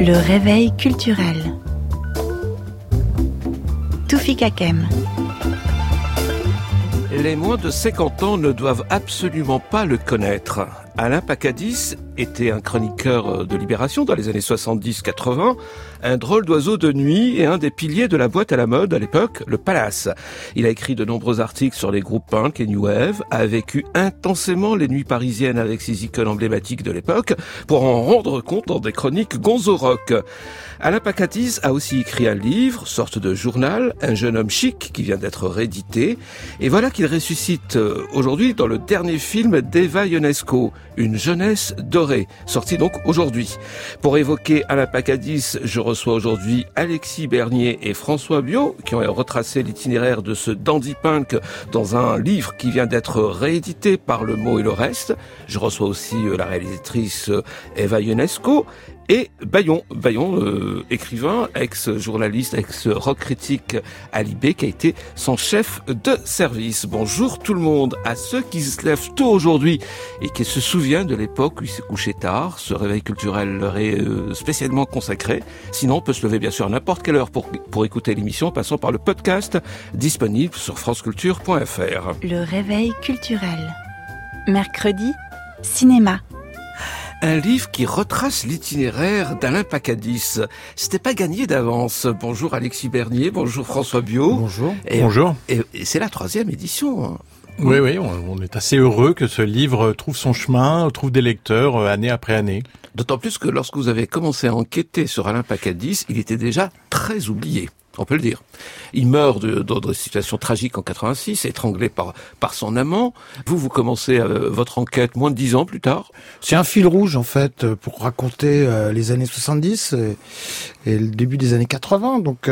Le réveil culturel. Toufik Hakem. Les moins de 50 ans ne doivent absolument pas le connaître. Alain Pacadis était un chroniqueur de Libération dans les années 70-80, un drôle d'oiseau de nuit et un des piliers de la boîte à la mode à l'époque, le Palace. Il a écrit de nombreux articles sur les groupes punk et new wave, a vécu intensément les nuits parisiennes avec ses icônes emblématiques de l'époque pour en rendre compte dans des chroniques gonzo rock. Alain Pacadis a aussi écrit un livre, sorte de journal, Un jeune homme chic, qui vient d'être réédité. Et voilà qu'il ressuscite aujourd'hui dans le dernier film d'Eva Ionesco, Une jeunesse dorée, sorti donc aujourd'hui. Pour évoquer Alain Pacadis, je reçois aujourd'hui Alexis Bernier et François Biot, qui ont retracé l'itinéraire de ce dandy punk dans un livre qui vient d'être réédité par Le Mot et le Reste. Je reçois aussi la réalisatrice Eva Ionesco et Bayon, écrivain, ex-journaliste, ex-rock critique à Libé, qui a été son chef de service. Bonjour tout le monde. À ceux qui se lèvent tôt aujourd'hui et qui se souviennent de l'époque où il s'est couché tard, ce réveil culturel leur est spécialement consacré. Sinon, on peut se lever bien sûr à n'importe quelle heure pour écouter l'émission, passant par le podcast disponible sur franceculture.fr. Le réveil culturel. Mercredi, cinéma. Un livre qui retrace l'itinéraire d'Alain Pacadis. C'était pas gagné d'avance. Bonjour Alexis Bernier, bonjour François Biot. Bonjour. Bonjour. Et c'est la 3e édition. Oui, on est assez heureux que ce livre trouve son chemin, trouve des lecteurs année après année. D'autant plus que lorsque vous avez commencé à enquêter sur Alain Pacadis, il était déjà très oublié. On peut le dire. Il meurt dans des situations tragiques en 86, étranglé par son amant. Vous commencez votre enquête moins de 10 ans plus tard. C'est un fil rouge, en fait, pour raconter les années 70 et le début des années 80. Donc,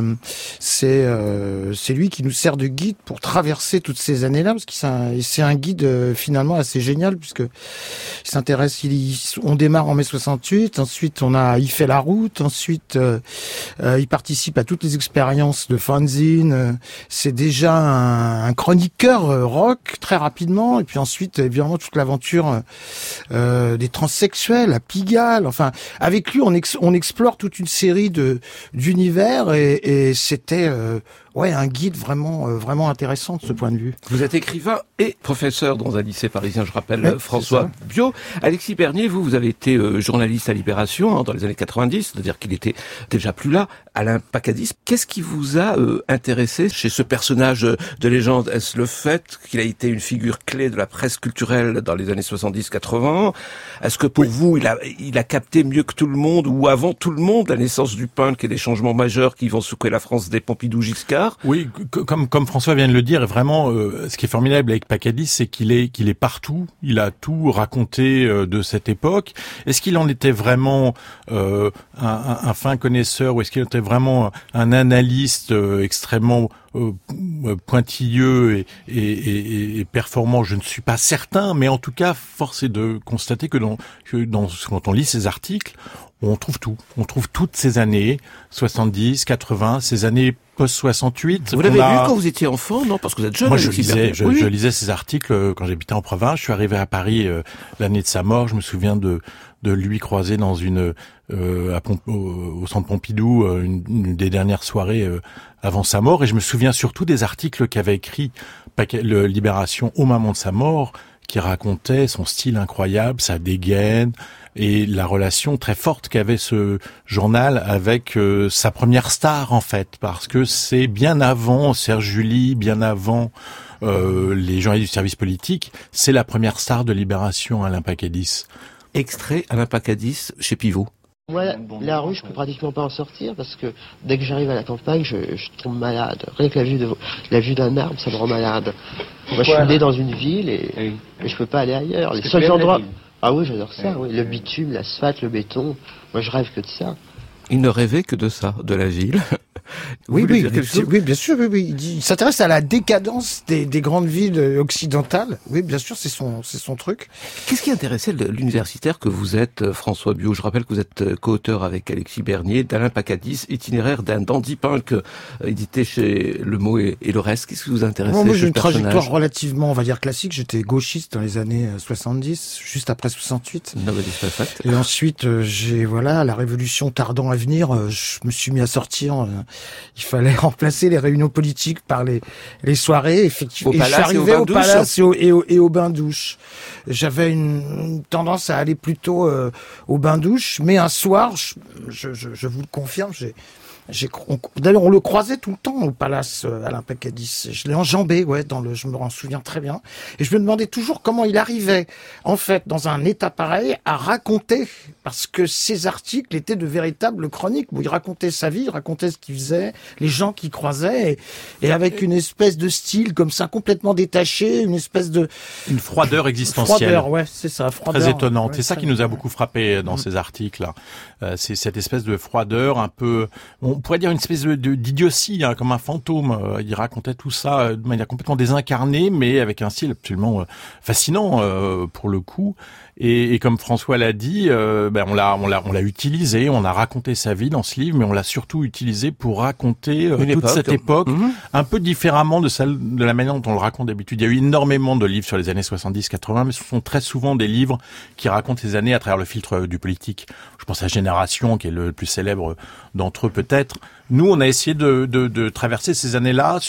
c'est lui qui nous sert de guide pour traverser toutes ces années-là, parce que c'est un guide finalement assez génial, puisque il s'intéresse, on démarre en mai 68, ensuite il fait la route, ensuite il participe à toutes les expériences de fanzine. C'est déjà un chroniqueur rock très rapidement, et puis ensuite évidemment toute l'aventure des transsexuels à Pigalle. Enfin, avec lui on explore toute une série d'univers et c'était un guide vraiment intéressant de ce point de vue. Vous êtes écrivain et professeur dans un lycée parisien, je rappelle, François Biot. Alexis Bernier, vous avez été journaliste à Libération dans les années 90, c'est-à-dire qu'il était déjà plus là. Alain Pacadis, qu'est-ce qui vous a intéressé chez ce personnage de légende? Est-ce le fait qu'il a été une figure clé de la presse culturelle dans les années 70-80? Est-ce que pour vous, il a capté mieux que tout le monde, ou avant tout le monde, la naissance du punk et des changements majeurs qui vont secouer la France des Pompidou-Giscard? Oui, comme François vient de le dire, vraiment, ce qui est formidable avec Pacadis, c'est qu'il est partout. Il a tout raconté de cette époque. Est-ce qu'il en était vraiment un fin connaisseur, ou est-ce qu'il était vraiment un analyste extrêmement pointilleux et performant? Je ne suis pas certain, mais en tout cas, force est de constater que quand on lit ses articles, on trouve tout. On trouve toutes ces années 70, 80, ces années post-68. Vous l'avez lu quand vous étiez enfant, non? Parce que vous êtes jeune. Moi, je lisais ces articles quand j'habitais en province. Je suis arrivé à Paris l'année de sa mort. Je me souviens de lui croiser dans au centre Pompidou, une des dernières soirées avant sa mort. Et je me souviens surtout des articles qu'avait écrit Libération au moment de sa mort, qui racontait son style incroyable, sa dégaine et la relation très forte qu'avait ce journal avec sa première star, en fait, parce que c'est bien avant Serge July, bien avant les journalistes du service politique, c'est la première star de Libération, Alain Pacadis. Extrait Alain Pacadis chez Pivot. Moi, la rue, je peux pratiquement pas en sortir parce que dès que j'arrive à la campagne, je tombe malade. Rien que la vue d'un arbre, ça me rend malade. Moi, je suis né dans une ville et je peux pas aller ailleurs. Les seuls endroits... Ah oui, j'adore ça, oui. Le bitume, l'asphalte, le béton. Moi, je rêve que de ça. Il ne rêvait que de ça, de la ville. Vous voulez dire quelque chose ? Oui, bien sûr, oui. Il s'intéresse à la décadence des grandes villes occidentales. Oui, bien sûr, c'est son truc. Qu'est-ce qui intéressait l'universitaire que vous êtes, François Biot ? Je rappelle que vous êtes co-auteur avec Alexis Bernier d'Alain Pacadis, itinéraire d'un dandy punk, édité chez Le Mot et le Reste. Qu'est-ce qui vous intéressait ? Moi, j'ai une trajectoire relativement, on va dire, classique. J'étais gauchiste dans les années 70, juste après 68. Et ensuite, la révolution tardant à venir, je me suis mis à sortir. Il fallait remplacer les réunions politiques par les soirées. Effectivement, je suis arrivé au Palace et au bain-douche. J'avais une tendance à aller plutôt au bain-douche, mais un soir, je vous le confirme, d'ailleurs, on le croisait tout le temps au Palace, Alain Pacadis. Je l'ai enjambé, je me en souviens très bien. Et je me demandais toujours comment il arrivait, en fait, dans un état pareil, à raconter, parce que ses articles étaient de véritables chroniques, où il racontait sa vie, il racontait ce qu'il faisait, les gens qu'il croisait, et avec une espèce de style comme ça, complètement détaché, une froideur existentielle. C'est ça, très étonnante. C'est ça qui nous a beaucoup frappé dans ces articles. C'est cette espèce de froideur un peu, on pourrait dire une espèce d'idiotie, comme un fantôme. Il racontait tout ça de manière complètement désincarnée, mais avec un style absolument fascinant pour le coup. Et comme François l'a dit, on l'a utilisé, on a raconté sa vie dans ce livre, mais on l'a surtout utilisé pour raconter cette époque, un peu différemment de la manière dont on le raconte d'habitude. Il y a eu énormément de livres sur les années 70-80, mais ce sont très souvent des livres qui racontent ces années à travers le filtre du politique. Je pense à Génération, qui est le plus célèbre d'entre eux peut-être. Nous, on a essayé de traverser ces années-là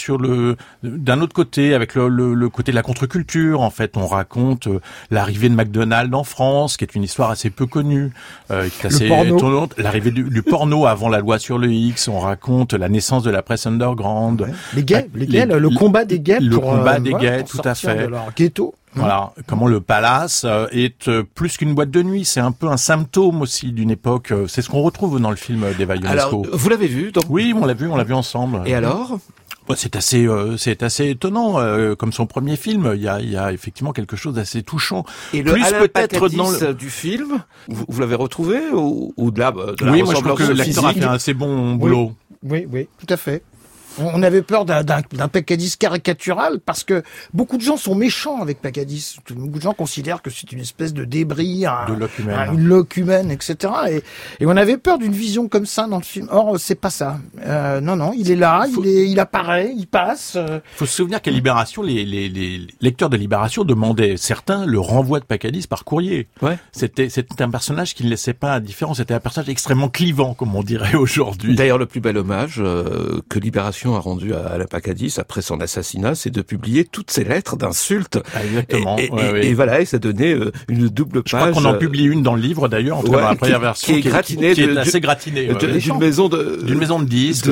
d'un autre côté, avec le côté de la contre-culture. En fait, on raconte l'arrivée de McDonald's en France, qui est une histoire assez peu connue, qui est assez étonnante. L'arrivée du porno avant la loi sur le X. On raconte la naissance de la presse underground. Ouais. Les gays, le combat des gays. Le combat des gays, tout à fait. De leur ghetto. Voilà, comment le Palace est plus qu'une boîte de nuit, c'est un peu un symptôme aussi d'une époque. C'est ce qu'on retrouve dans le film d'Eva Ionesco. Alors, vous l'avez vu donc ? Oui, on l'a vu ensemble. Et alors ? C'est assez étonnant, comme son premier film. Il y a effectivement quelque chose d'assez touchouchant. Et le Alain Pacadis du film, vous l'avez retrouvé ou de la oui, moi je trouve que l'acteur a fait un assez bon boulot. Oui, tout à fait. On avait peur d'un Pacadis caricatural parce que beaucoup de gens sont méchants avec Pacadis. Beaucoup de gens considèrent que c'est une espèce de débris, une locumène, etc. Et on avait peur d'une vision comme ça dans le film. Or, c'est pas ça. Non, il est là, il apparaît, il passe. Faut se souvenir qu'à Libération, les lecteurs de Libération demandaient, certains, le renvoi de Pacadis par courrier. Ouais. C'était un personnage qui ne laissait pas indifférent. C'était un personnage extrêmement clivant, comme on dirait aujourd'hui. D'ailleurs, le plus bel hommage que Libération a rendu à Alain Pacadis après son assassinat, c'est de publier toutes ses lettres d'insultes. Exactement. Et voilà, et ça donnait une double page. Je crois qu'on en publie une dans le livre d'ailleurs, en tout cas dans la première version, qui est assez gratinée. D'une maison de disques.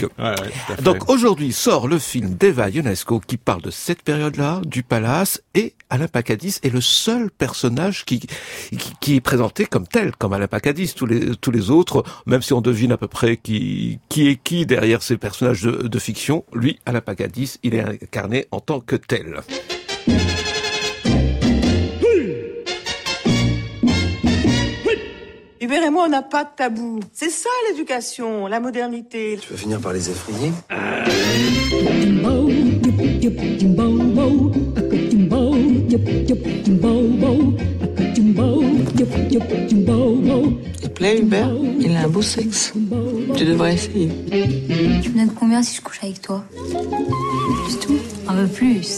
Donc aujourd'hui sort le film d'Eva Ionesco qui parle de cette période-là, du Palace, et Alain Pacadis est le seul personnage qui est présenté comme tel, comme Alain Pacadis. Tous les autres, même si on devine à peu près qui est qui derrière ces personnages de fiction, lui, Alain Pacadis, il est incarné en tant que tel. Hubert et moi, on n'a pas de tabou. C'est ça l'éducation, la modernité. Tu vas finir par les effrayer. Il te plaît, Hubert? Il a un beau sexe. Tu devrais essayer. Tu me donnes combien si je couche avec toi? Plus tout? Un peu plus.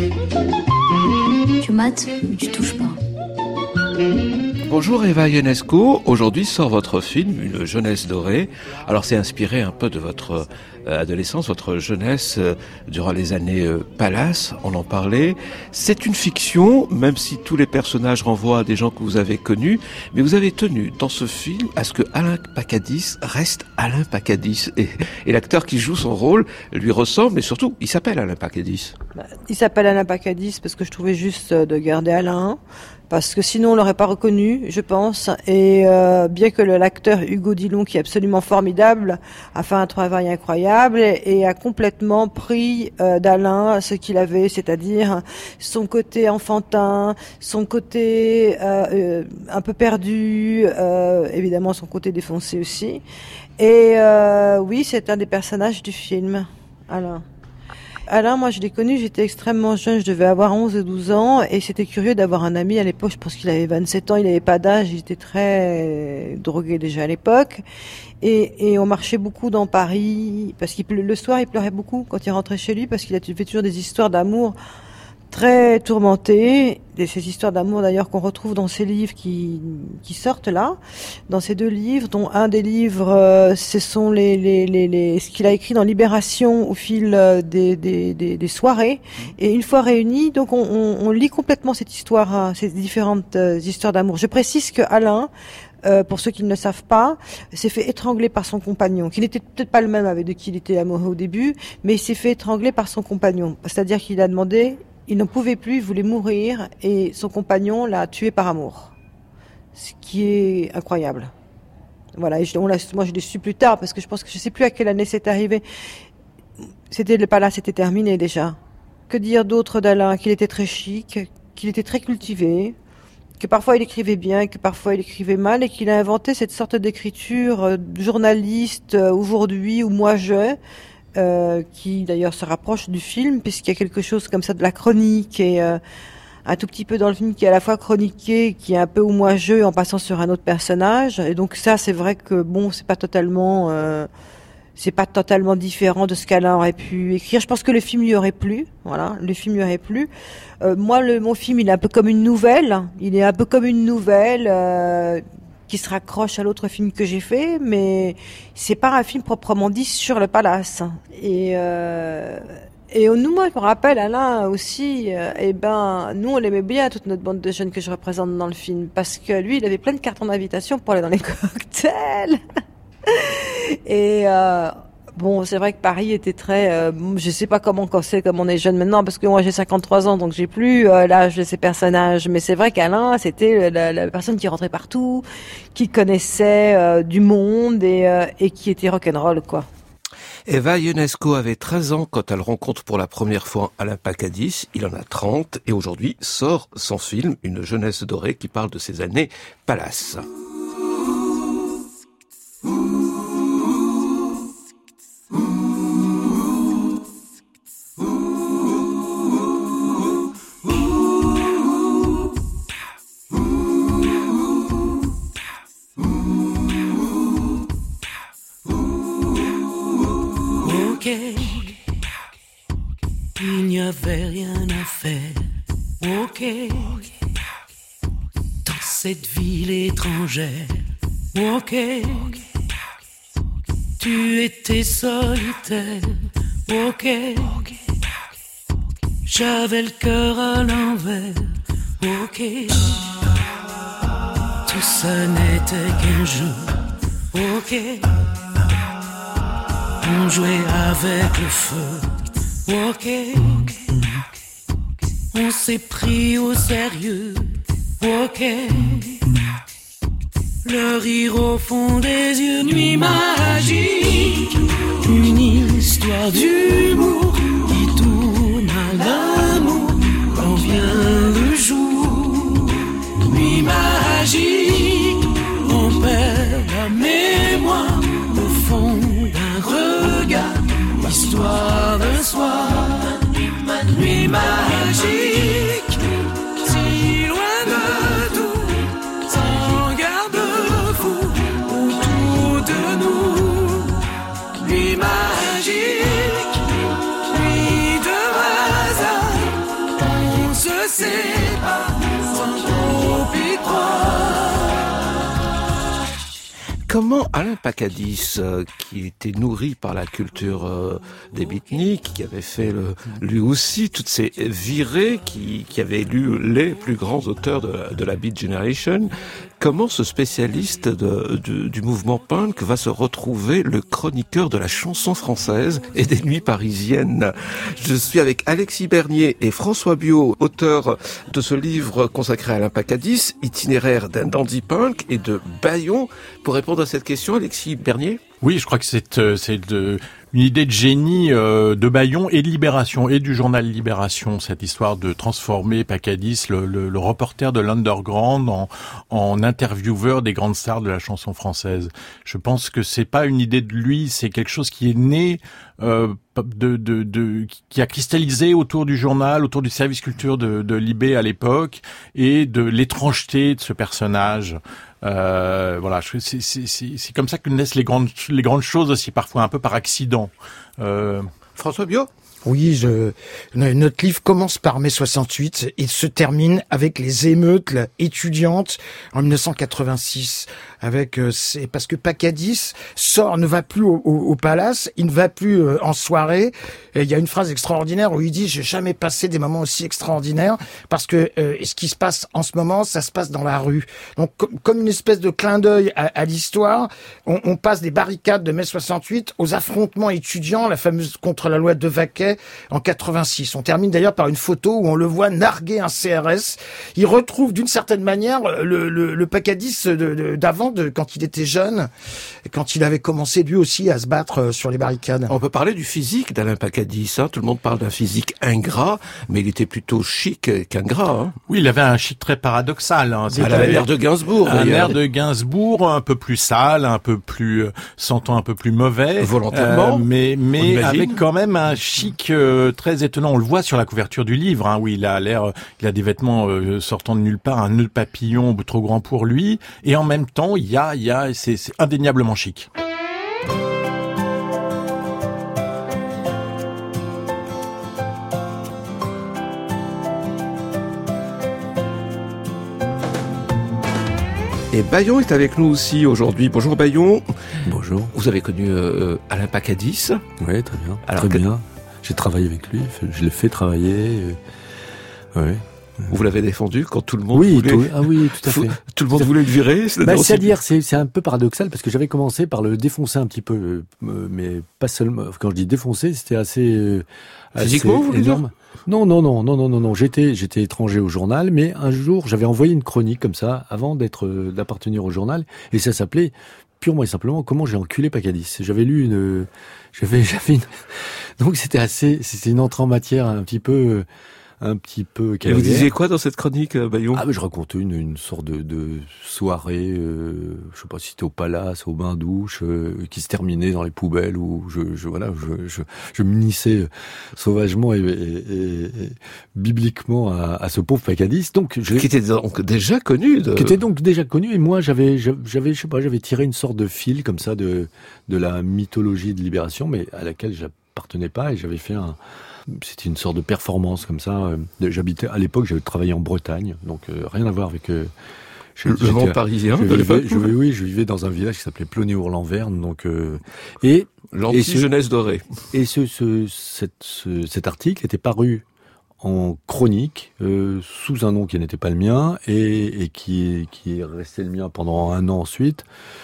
Tu mates, mais tu touches pas. Bonjour Eva Ionesco, aujourd'hui sort votre film Une jeunesse dorée. Alors c'est inspiré un peu de votre adolescence, votre jeunesse durant les années Palace, on en parlait. C'est une fiction, même si tous les personnages renvoient à des gens que vous avez connus, mais vous avez tenu dans ce film à ce que Alain Pacadis reste Alain Pacadis. Et l'acteur qui joue son rôle lui ressemble, et surtout, il s'appelle Alain Pacadis. Il s'appelle Alain Pacadis parce que je trouvais juste de garder Alain. parce que sinon on l'aurait pas reconnu, je pense. Et bien que l'acteur Hugo Dillon, qui est absolument formidable, a fait un travail incroyable et a complètement pris d'Alain ce qu'il avait, c'est-à-dire son côté enfantin, son côté un peu perdu, évidemment son côté défoncé aussi. Et oui, c'est un des personnages du film, Alain. Alain, moi je l'ai connu, j'étais extrêmement jeune, je devais avoir 11 ou 12 ans, et c'était curieux d'avoir un ami à l'époque, je pense qu'il avait 27 ans, il n'avait pas d'âge, il était très drogué déjà à l'époque, et on marchait beaucoup dans Paris, parce qu'il le soir il pleurait beaucoup quand il rentrait chez lui, parce qu'il a fait toujours des histoires d'amour très tourmentées, ces histoires d'amour d'ailleurs qu'on retrouve dans ces livres qui sortent là, dans ces 2 livres, dont un des livres, ce sont ce qu'il a écrit dans Libération au fil des soirées, et une fois réunis, donc on lit complètement cette histoire, ces différentes histoires d'amour. Je précise que Alain, pour ceux qui ne le savent pas, s'est fait étrangler par son compagnon, qui n'était peut-être pas le même avec de qui il était amoureux au début, mais il s'est fait étrangler par son compagnon. C'est-à-dire qu'il a demandé, il n'en pouvait plus, il voulait mourir, et son compagnon l'a tué par amour. Ce qui est incroyable. Voilà, et moi je l'ai su plus tard, parce que je pense que je sais plus à quelle année c'est arrivé. C'était terminé déjà. Que dire d'autre d'Alain? Qu'il était très chic, qu'il était très cultivé, que parfois il écrivait bien, que parfois il écrivait mal, et qu'il a inventé cette sorte d'écriture journaliste aujourd'hui ou moi-je, qui d'ailleurs se rapproche du film, puisqu'il y a quelque chose comme ça de la chronique, et un tout petit peu dans le film qui est à la fois chroniqué, qui est un peu ou moi-je en passant sur un autre personnage. Et donc ça, c'est vrai que bon, c'est pas totalement différent de ce qu'Alain aurait pu écrire. Je pense que le film lui aurait plu. Voilà, le film lui aurait plu. Moi, mon film, il est un peu comme une nouvelle. Il est un peu comme une nouvelle qui se raccroche à l'autre film que j'ai fait, mais c'est pas un film proprement dit sur le palace. Et nous, moi, je me rappelle, Alain aussi, nous, on l'aimait bien, toute notre bande de jeunes que je représente dans le film, parce que lui, il avait plein de cartons d'invitation pour aller dans les cocktails. Et bon, c'est vrai que Paris était très... je sais pas comment on est jeune maintenant, parce que moi j'ai 53 ans, donc j'ai plus l'âge de ces personnages. Mais c'est vrai qu'Alain, c'était la personne qui rentrait partout, qui connaissait du monde et qui était rock'n'roll, quoi. Eva Ionesco avait 13 ans quand elle rencontre pour la première fois Alain Pacadis. Il en a 30 et aujourd'hui sort son film Une jeunesse dorée qui parle de ses années palace. Il n'y avait rien à faire, ok, dans cette ville étrangère, ok, tu étais solitaire, ok, j'avais le cœur à l'envers, ok, tout ça n'était qu'un jeu, ok, on jouait avec le feu, ok, on s'est pris au sérieux, ok, le rire au fond des yeux, nuit magique, une histoire d'humour qui tourne à l'amour quand vient le jour, nuit magique, on perd la mémoire au fond d'un regard, histoire d'un soir, nuit magique, si loin de tout, sans garde-fou, autour de nous, nuit magique, nuit de hasard, on se sépare sans trop y croire. Comment Alain Pacadis, qui était nourri par la culture des beatniks, qui avait fait lui aussi toutes ces virées, qui avait lu les plus grands auteurs de la Beat Generation, comment ce spécialiste du mouvement punk va se retrouver le chroniqueur de la chanson française et des nuits parisiennes. Je suis avec Alexis Bernier et François Biot, auteurs de ce livre consacré à Alain Pacadis, itinéraire d'un dandy punk, et de Bayon. Pour répondre à cette question, Alexis Bernier? Oui, je crois que c'est une idée de génie de Bayon et de Libération et du journal Libération, cette histoire de transformer Pacadis, le reporter de l'underground, en intervieweur des grandes stars de la chanson française. Je pense que c'est pas une idée de lui, c'est quelque chose qui est né qui a cristallisé autour du journal, autour du service culture de Libé à l'époque, et de l'étrangeté de ce personnage. Voilà, c'est comme ça que naissent les grandes choses aussi, parfois un peu par accident. François Biot? Oui, notre livre commence par mai 68 et se termine avec les émeutes étudiantes en 1986. C'est parce que Pacadis ne va plus au Palace, il ne va plus en soirée. Et il y a une phrase extraordinaire où il dit: j'ai jamais passé des moments aussi extraordinaires, parce que ce qui se passe en ce moment, ça se passe dans la rue. Donc comme une espèce de clin d'œil à l'histoire, on passe des barricades de mai 68 aux affrontements étudiants, la fameuse contre la loi de Vaquet en 86. On termine d'ailleurs par une photo où on le voit narguer un CRS. Il retrouve d'une certaine manière le Pacadis d'avant, quand il était jeune, et quand il avait commencé lui aussi à se battre sur les barricades. On peut parler du physique d'Alain Pacadis, hein. Tout le monde parle d'un physique ingrat, mais il était plutôt chic qu'ingrat, hein. Oui, il avait un chic très paradoxal, hein. Il avait l'air de Gainsbourg, un air de Gainsbourg, un peu plus sale, un peu plus sentant un peu plus mauvais, volontairement, mais avec quand même un chic très étonnant. On le voit sur la couverture du livre, hein, où il a des vêtements sortant de nulle part, un nœud de papillon trop grand pour lui, et en même temps c'est indéniablement chic. Et Bayon est avec nous aussi aujourd'hui. Bonjour Bayon. Bonjour. Vous avez connu Alain Pacadis? Oui, très bien. Alors, très bien. J'ai travaillé avec lui, je l'ai fait travailler. Ouais. Vous l'avez défendu quand tout le monde voulait... Oui, tout à fait. Tout le monde voulait le virer? C'est-à-dire, c'est un peu paradoxal, parce que j'avais commencé par le défoncer un petit peu, mais pas seulement. Quand je dis défoncer, c'était assez physiquement, vous voulez dire? Non. J'étais étranger au journal, mais un jour, j'avais envoyé une chronique comme ça, avant d'appartenir au journal, et ça s'appelait purement et simplement Comment j'ai enculé Pacadis. J'avais lu donc c'était une entrée en matière un petit peu Et vous disiez quoi dans cette chronique, Bayon? Je racontais une sorte de soirée, je sais pas si c'était au Palace, au bain-douche, qui se terminait dans les poubelles, où je m'unissais sauvagement et bibliquement à ce pauvre Pacadis. Qui était donc déjà connu. Qui était donc déjà connu, et moi j'avais tiré une sorte de fil comme ça de la mythologie de Libération, mais à laquelle j'appartenais pas, et j'avais fait c'était une sorte de performance comme ça. À l'époque, j'avais travaillé en Bretagne, donc rien à voir avec le monde parisien. Je vivais dans un village qui s'appelait Ploney-Ourlan-Verne, donc l'anti-jeunesse dorée. Et cet article était paru en chronique sous un nom qui n'était pas le mien, et qui est resté le mien pendant 1 an ensuite,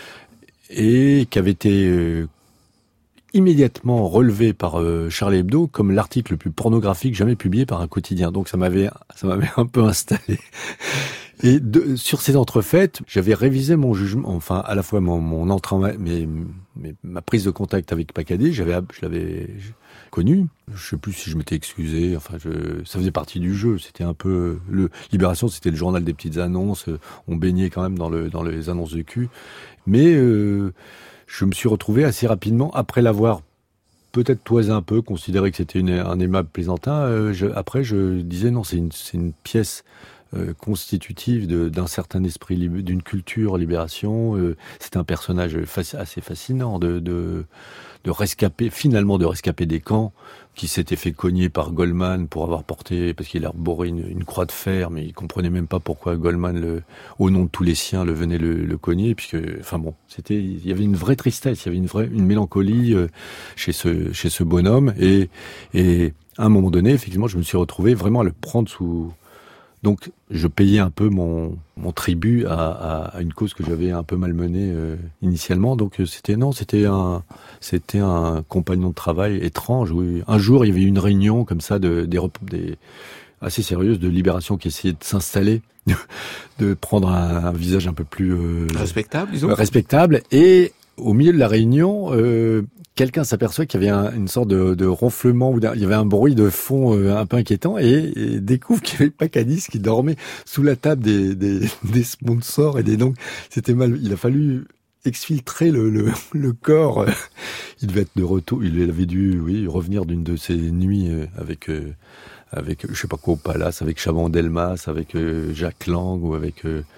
et qui avait été immédiatement relevé par Charlie Hebdo comme l'article le plus pornographique jamais publié par un quotidien. Donc ça m'avait un peu installé. Et sur ces entrefaites, j'avais révisé mon jugement, enfin à la fois mon entrée, ma prise de contact avec Pacadis, je l'avais connu. Je sais plus si je m'étais excusé. Enfin, ça faisait partie du jeu. C'était un peu Libération, c'était le journal des petites annonces. On baignait quand même dans les annonces de cul, mais je me suis retrouvé assez rapidement, après l'avoir peut-être toisé un peu, considéré que c'était un aimable plaisantin. Après, je disais non, c'est une pièce constitutive d'un certain esprit, d'une culture Libération. C'est un personnage assez fascinant de rescapé des camps, qui s'était fait cogner par Goldman pour avoir porté, parce qu'il arborait une croix de fer, mais il comprenait même pas pourquoi Goldman, au nom de tous les siens, venait le cogner, puisque, enfin bon, il y avait une vraie tristesse, il y avait une mélancolie chez ce bonhomme, et à un moment donné, effectivement, je me suis retrouvé vraiment à le prendre Donc je payais un peu mon tribut à une cause que j'avais un peu malmenée initialement. Donc c'était un compagnon de travail étrange. Oui. Un jour il y avait une réunion comme ça des assez sérieuse de Libération qui essayait de s'installer, de prendre un visage un peu plus respectable, disons. Respectable. Et au milieu de la réunion, quelqu'un s'aperçoit qu'il y avait une sorte de ronflement, ou il y avait un bruit de fond un peu inquiétant, et découvre qu'il y avait Pacadis qui dormait sous la table des sponsors, et donc c'était mal. Il a fallu exfiltrer le corps. Il devait être de retour. Il avait dû, revenir d'une de ses nuits avec je sais pas quoi au Palace, avec Chaban-Delmas, avec Jacques Lang, ou avec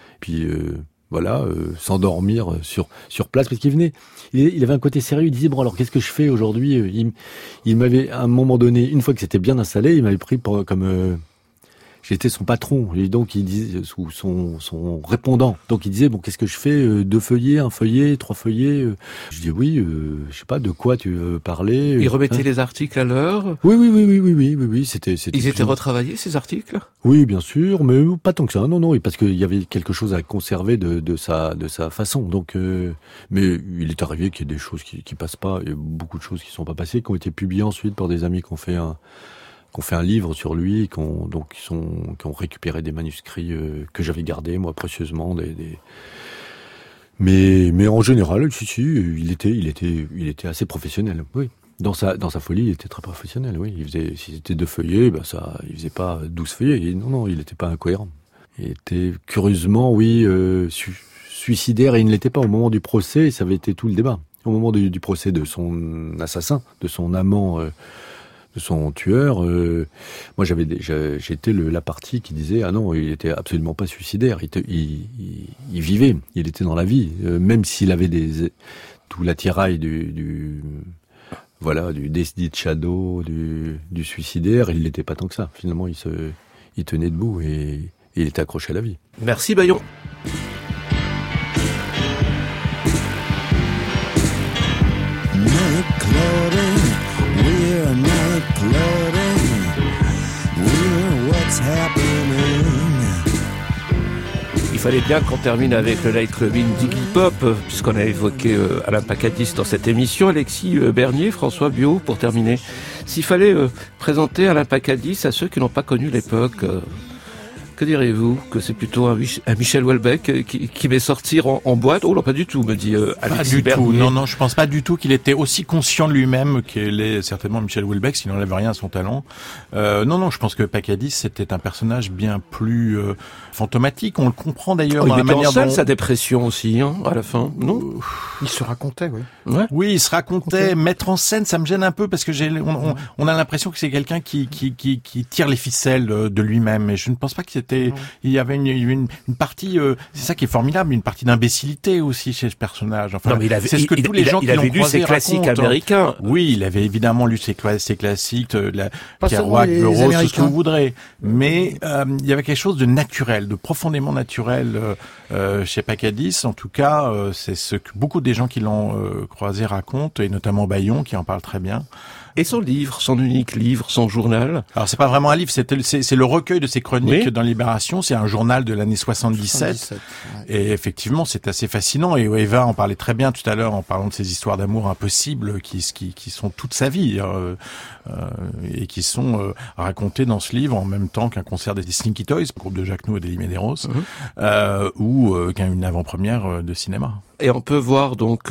s'endormir sur place, parce qu'il venait. Il avait un côté sérieux. Il disait bon, alors qu'est-ce que je fais aujourd'hui? Il m'avait à un moment donné, une fois que c'était bien installé, il m'avait pris comme j'étais son patron, et donc il disait son répondant. Donc il disait bon, qu'est-ce que je fais? 2 feuillets, 1 feuillet, 3 feuillets. Je dis oui, je sais pas de quoi tu veux parler. Il remettait les articles à l'heure. Oui. C'était. Ils étaient retravaillés, ces articles? Oui, bien sûr, mais pas tant que ça. Non, parce qu'il y avait quelque chose à conserver de sa façon. Donc, mais il est arrivé qu'il y ait des choses qui passent pas. Il y a beaucoup de choses qui sont pas passées, qui ont été publiées ensuite par des amis qui ont fait un livre sur lui, qui ont récupéré des manuscrits que j'avais gardés moi précieusement, mais en général, si, il était assez professionnel. Oui, dans sa folie, il était très professionnel. Oui, si c'était 2 feuillets, il faisait pas 12 feuillets. Non, il n'était pas incohérent. Il était curieusement, suicidaire, et il ne l'était pas au moment du procès. Ça avait été tout le débat au moment du procès de son assassin, de son amant. De son tueur, moi j'étais la partie qui disait ah non, il était absolument pas suicidaire, il vivait, il était dans la vie, même s'il avait tout l'attirail du Destiny Shadow, du suicidaire, il l'était pas tant que ça. Finalement, il tenait debout et il était accroché à la vie. Merci Bayon. Il fallait bien qu'on termine avec le light clubbing d'Iggy Pop, puisqu'on a évoqué Alain Pacadis dans cette émission. Alexis Bernier, François Biot, pour terminer. S'il fallait présenter Alain Pacadis à ceux qui n'ont pas connu l'époque, que diriez-vous? Que c'est plutôt un Michel Houellebecq qui va sortir en boîte? Oh non, pas du tout, me dit Alexis Bernier. Non, je pense pas du tout qu'il était aussi conscient de lui-même qu'il est certainement Michel Houellebecq, s'il n'enlève rien à son talent. Non, je pense que Pacadis, c'était un personnage bien plus fantomatique. On le comprend d'ailleurs dans la manière dont... sa dépression aussi, à la fin, non? Il se racontait, oui. Ouais. Oui, il se racontait. Mettre en scène, ça me gêne un peu, parce que on a l'impression que c'est quelqu'un qui tire les ficelles de lui-même. Et je ne pense pas que il y avait une partie, c'est ça qui est formidable, une partie d'imbécilité aussi chez ce personnage. Enfin, non, mais c'est ce que tous les gens qui l'ont croisé lu ses classiques américains. Oui, il avait évidemment lu ses classiques, Kerouac, Burroughs, tout ce que vous voudrez. Mais il y avait quelque chose de naturel, de profondément naturel chez Pacadis. En tout cas, c'est ce que beaucoup des gens qui l'ont croisé racontent, et notamment Bayon qui en parle très bien. Et son livre, son unique livre, son journal. Alors c'est pas vraiment un livre, c'est le recueil de ses chroniques dans Libération. C'est un journal de l'année 77. Ouais. Et effectivement, c'est assez fascinant. Et Eva en parlait très bien tout à l'heure en parlant de ces histoires d'amour impossibles qui sont toute sa vie et qui sont racontées dans ce livre en même temps qu'un concert des Slinky Toys, groupe de Jacques Nou et d'Elie Medeiros, ou qu'une avant-première de cinéma. Et on peut voir donc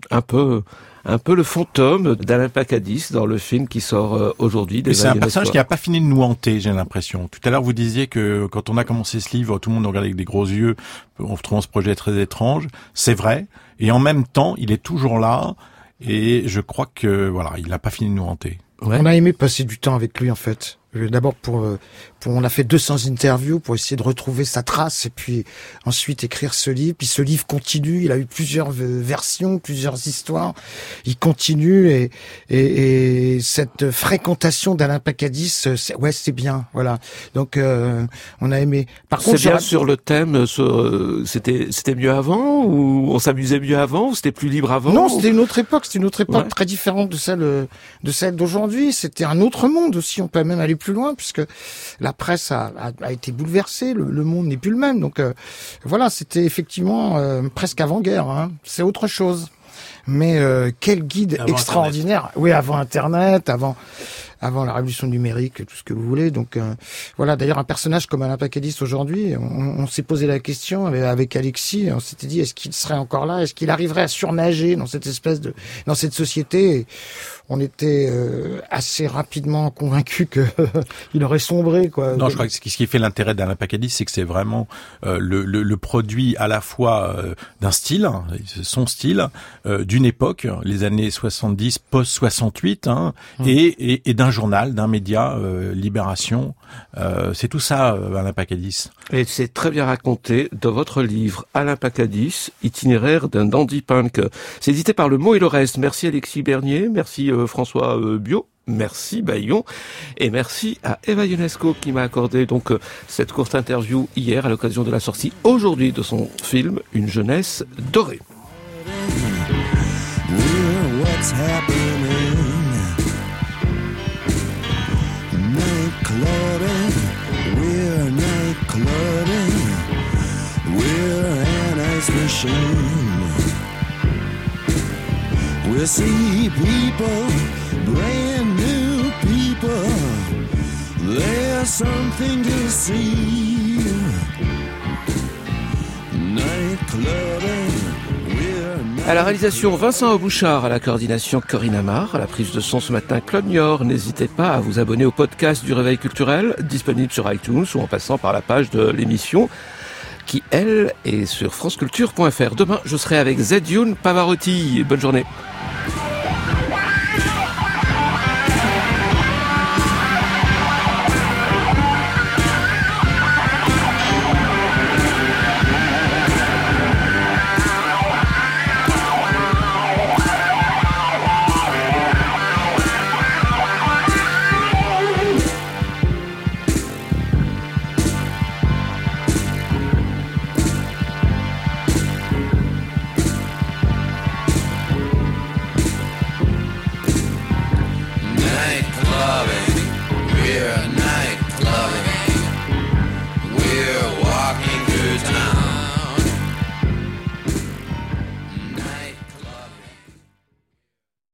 un peu le fantôme d'Alain Pacadis dans le film qui sort aujourd'hui. C'est un personnage qui n'a pas fini de nous hanter, j'ai l'impression. Tout à l'heure, vous disiez que quand on a commencé ce livre, tout le monde nous regardait avec des gros yeux, en trouvant ce projet très étrange. C'est vrai. Et en même temps, il est toujours là. Et je crois que, il n'a pas fini de nous hanter. Ouais. On a aimé passer du temps avec lui, en fait. D'abord on a fait 200 interviews pour essayer de retrouver sa trace, et puis ensuite écrire ce livre. Puis ce livre continue, il a eu plusieurs versions, plusieurs histoires. Il continue, et cette fréquentation d'Alain Pacadis, c'est bien, voilà. Donc on a aimé. Par contre, c'est bien sur le thème. C'était mieux avant, ou on s'amusait mieux avant, ou c'était plus libre avant? Non, c'était une autre époque. C'était une autre époque très différente de celle d'aujourd'hui. C'était un autre monde aussi. On peut même aller plus loin, puisque la presse a été bouleversée, le monde n'est plus le même. Donc voilà, c'était effectivement presque avant-guerre. Hein. C'est autre chose. Mais quel guide avant extraordinaire. Internet. Oui, avant Internet, avant la révolution numérique, tout ce que vous voulez. Donc voilà, d'ailleurs un personnage comme Alain Pacadis aujourd'hui, on s'est posé la question avec Alexis, on s'était dit est-ce qu'il serait encore là, est-ce qu'il arriverait à surnager dans cette société. Et on était assez rapidement convaincus que il aurait sombré, quoi. Non, je crois que ce qui fait l'intérêt d'Alain Pacadis, c'est que c'est vraiment le produit à la fois d'un style, son style, d'une époque, les années 70, post-68, hein, et d'un journal, d'un média, Libération. C'est tout ça, Alain Pacadis. Et c'est très bien raconté dans votre livre Alain Pacadis, itinéraire d'un dandy punk. C'est édité par Le Mot et le Reste. Merci Alexis Bernier, merci François Biot. Merci Bayon et merci à Eva Ionesco qui m'a accordé donc cette courte interview hier à l'occasion de la sortie aujourd'hui de son film Une jeunesse dorée. What's happening? Night clubbing, we're night clubbing, we're an ice machine. We see people, brand new people, there's something to see. Night clubbing. À la réalisation, Vincent Aubouchard, à la coordination, Corinne Amar, à la prise de son ce matin, Claude Niort. N'hésitez pas à vous abonner au podcast du Réveil Culturel, disponible sur iTunes ou en passant par la page de l'émission, qui, elle, est sur franceculture.fr. Demain, je serai avec Zedioun Pavarotti. Bonne journée.